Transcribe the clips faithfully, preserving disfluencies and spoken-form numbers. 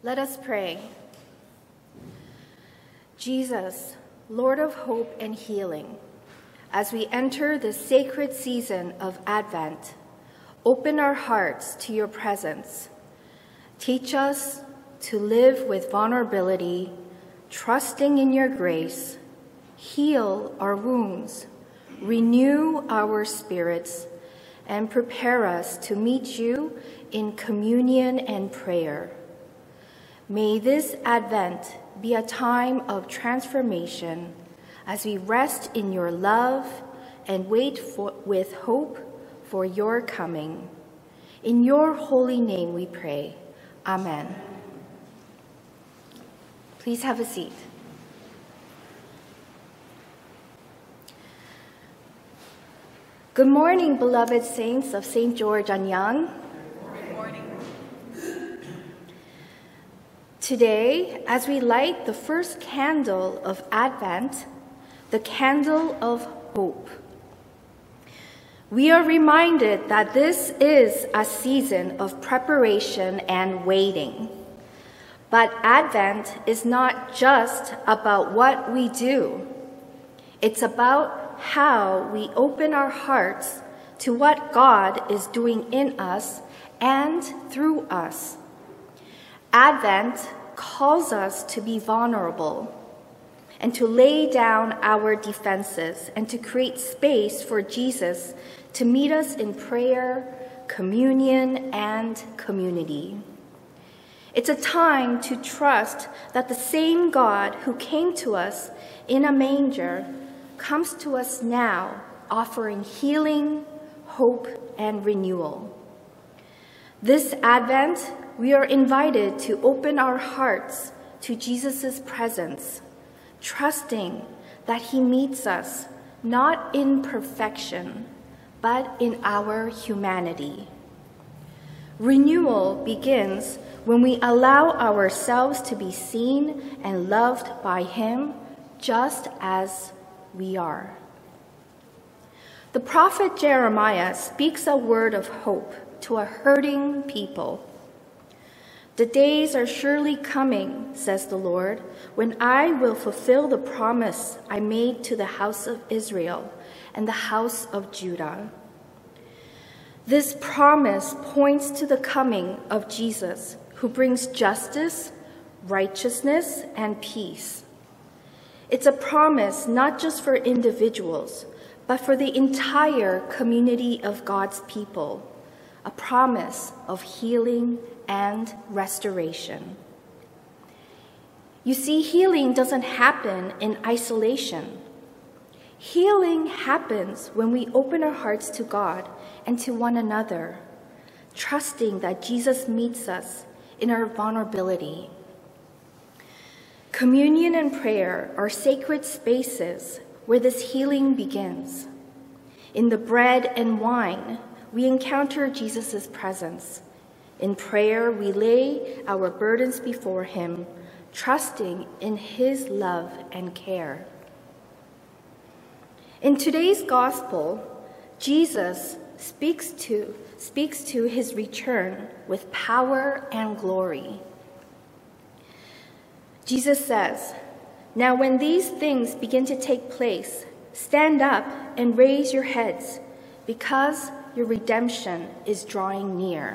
Let us pray. Jesus, Lord of hope and healing, as we enter the sacred season of Advent, open our hearts to your presence. Teach us to live with vulnerability, trusting in your grace. Heal our wounds, renew our spirits, and prepare us to meet you in communion and prayer. May this Advent be a time of transformation as we rest in your love and wait for, with hope for your coming. In your holy name we pray. Amen. Please have a seat. Good morning, beloved saints of Saint George Anyang. Good morning. Today, as we light the first candle of Advent, the candle of hope, we are reminded that this is a season of preparation and waiting. But Advent is not just about what we do. It's about how we open our hearts to what God is doing in us and through us. Advent calls us to be vulnerable and to lay down our defenses and to create space for Jesus to meet us in prayer, communion, and community. It's a time to trust that the same God who came to us in a manger comes to us now, offering healing, hope, and renewal. This Advent, we are invited to open our hearts to Jesus' presence, trusting that he meets us not in perfection, but in our humanity. Renewal begins when we allow ourselves to be seen and loved by him just as we are. The prophet Jeremiah speaks a word of hope to a hurting people. The days are surely coming, says the Lord, when I will fulfill the promise I made to the house of Israel and the house of Judah. This promise points to the coming of Jesus, who brings justice, righteousness, and peace. It's a promise not just for individuals, but for the entire community of God's people, a promise of healing and restoration. You see, healing doesn't happen in isolation. Healing happens when we open our hearts to God and to one another, trusting that Jesus meets us in our vulnerability. Communion and prayer are sacred spaces where this healing begins. In the bread and wine, we encounter Jesus' presence. In prayer, we lay our burdens before him, trusting in his love and care. In today's gospel, Jesus speaks to, speaks to his return with power and glory. Jesus says, "Now when these things begin to take place, stand up and raise your heads, because your redemption is drawing near."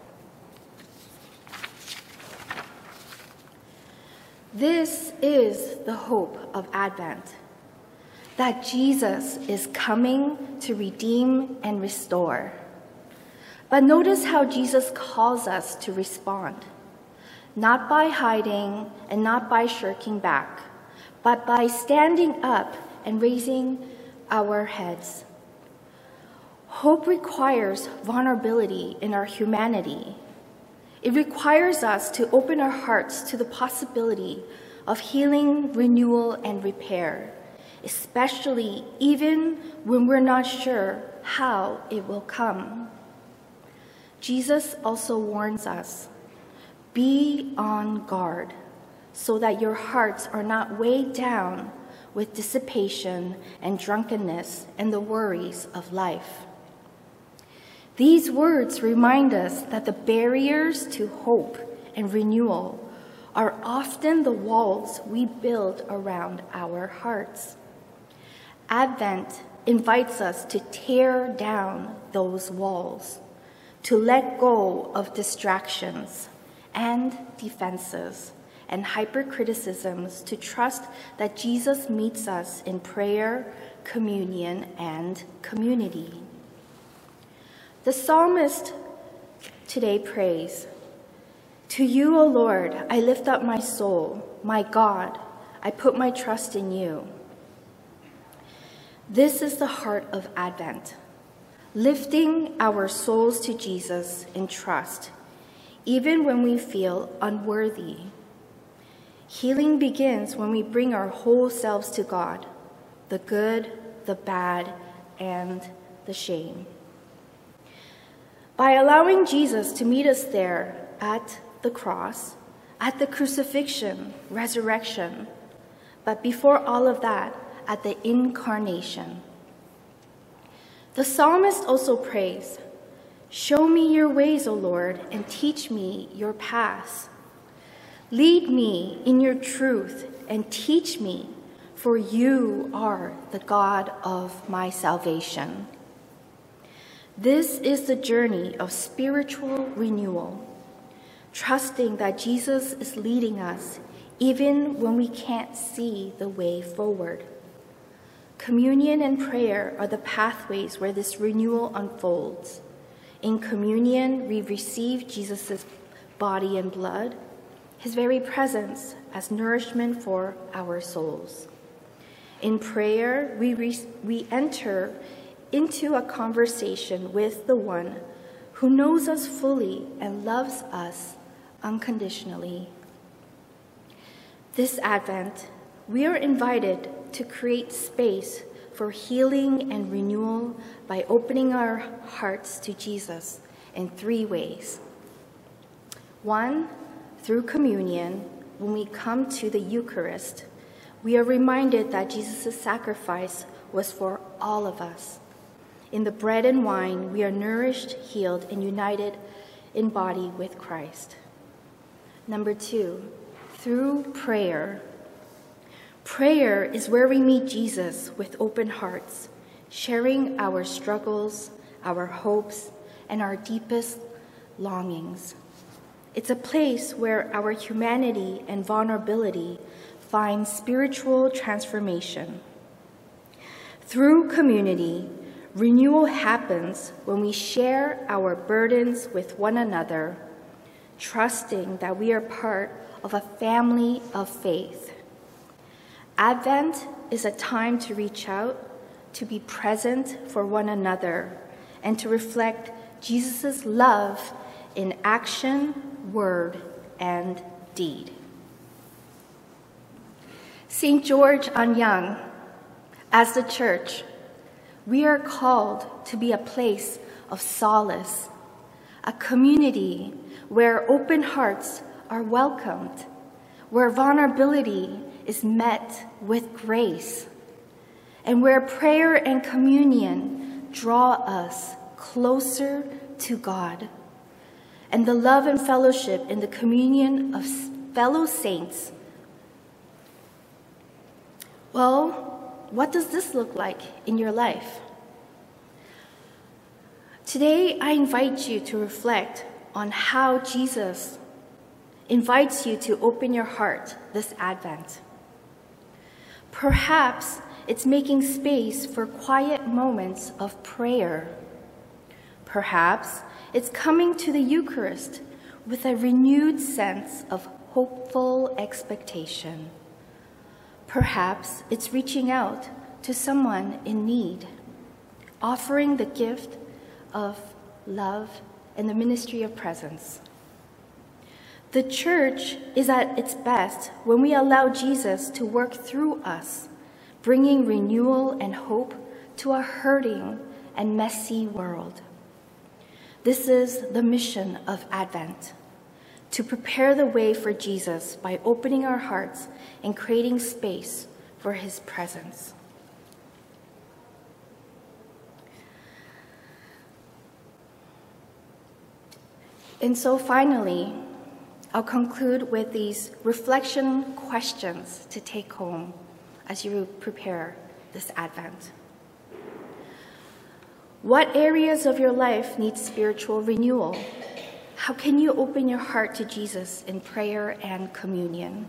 This is the hope of Advent, that Jesus is coming to redeem and restore. But notice how Jesus calls us to respond, not by hiding and not by shirking back, but by standing up and raising our heads. Hope requires vulnerability in our humanity. It requires us to open our hearts to the possibility of healing, renewal, and repair, especially even when we're not sure how it will come. Jesus also warns us, be on guard so that your hearts are not weighed down with dissipation and drunkenness and the worries of life. These words remind us that the barriers to hope and renewal are often the walls we build around our hearts. Advent invites us to tear down those walls, to let go of distractions and defenses and hypercriticisms, to trust that Jesus meets us in prayer, communion, and community. The psalmist today prays, "To you, O Lord, I lift up my soul. My God, I put my trust in you." This is the heart of Advent, lifting our souls to Jesus in trust, even when we feel unworthy. Healing begins when we bring our whole selves to God, the good, the bad, and the shame. By allowing Jesus to meet us there at the cross, at the crucifixion, resurrection, but before all of that, at the incarnation. The psalmist also prays, "Show me your ways, O Lord, and teach me your paths. Lead me in your truth and teach me, for you are the God of my salvation." This is the journey of spiritual renewal, trusting that Jesus is leading us even when we can't see the way forward. Communion and prayer are the pathways where this renewal unfolds. In communion, we receive Jesus' body and blood, his very presence as nourishment for our souls. In prayer, we, re- we enter into a conversation with the one who knows us fully and loves us unconditionally. This Advent, we are invited to create space for healing and renewal by opening our hearts to Jesus in three ways. One, through communion, when we come to the Eucharist, we are reminded that Jesus' sacrifice was for all of us. In the bread and wine, we are nourished, healed, and united in body with Christ. Number two, through prayer. Prayer is where we meet Jesus with open hearts, sharing our struggles, our hopes, and our deepest longings. It's a place where our humanity and vulnerability find spiritual transformation. Through community, renewal happens when we share our burdens with one another, trusting that we are part of a family of faith. Advent is a time to reach out, to be present for one another, and to reflect Jesus' love in action, word, and deed. Saint George Anyang, as the Church, we are called to be a place of solace, a community where open hearts are welcomed, where vulnerability is met with grace, and where prayer and communion draw us closer to God, and the love and fellowship in the communion of fellow saints. Well, what does this look like in your life? Today, I invite you to reflect on how Jesus invites you to open your heart this Advent. Perhaps it's making space for quiet moments of prayer. Perhaps it's coming to the Eucharist with a renewed sense of hopeful expectation. Perhaps it's reaching out to someone in need, offering the gift of love and the ministry of presence. The Church is at its best when we allow Jesus to work through us, bringing renewal and hope to a hurting and messy world. This is the mission of Advent, to prepare the way for Jesus by opening our hearts and creating space for his presence. And so finally, I'll conclude with these reflection questions to take home as you prepare this Advent. What areas of your life need spiritual renewal? How can you open your heart to Jesus in prayer and communion?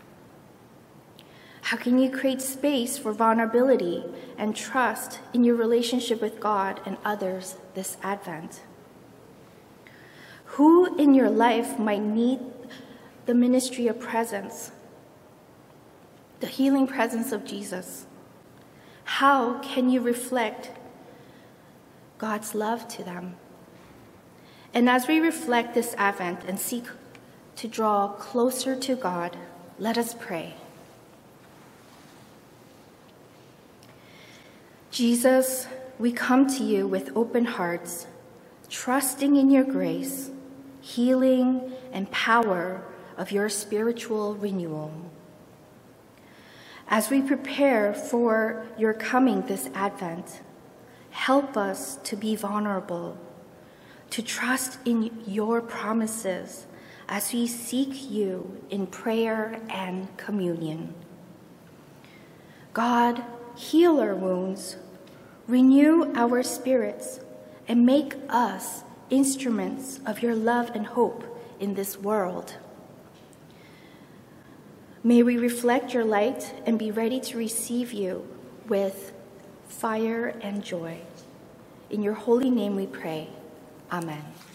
How can you create space for vulnerability and trust in your relationship with God and others this Advent? Who in your life might need the ministry of presence, the healing presence of Jesus? How can you reflect God's love to them? And as we reflect this Advent and seek to draw closer to God, let us pray. Jesus, we come to you with open hearts, trusting in your grace, healing, and power of your spiritual renewal. As we prepare for your coming this Advent, help us to be vulnerable, to trust in your promises as we seek you in prayer and communion. God, heal our wounds, renew our spirits, and make us instruments of your love and hope in this world. May we reflect your light and be ready to receive you with fire and joy. In your holy name we pray. Amen.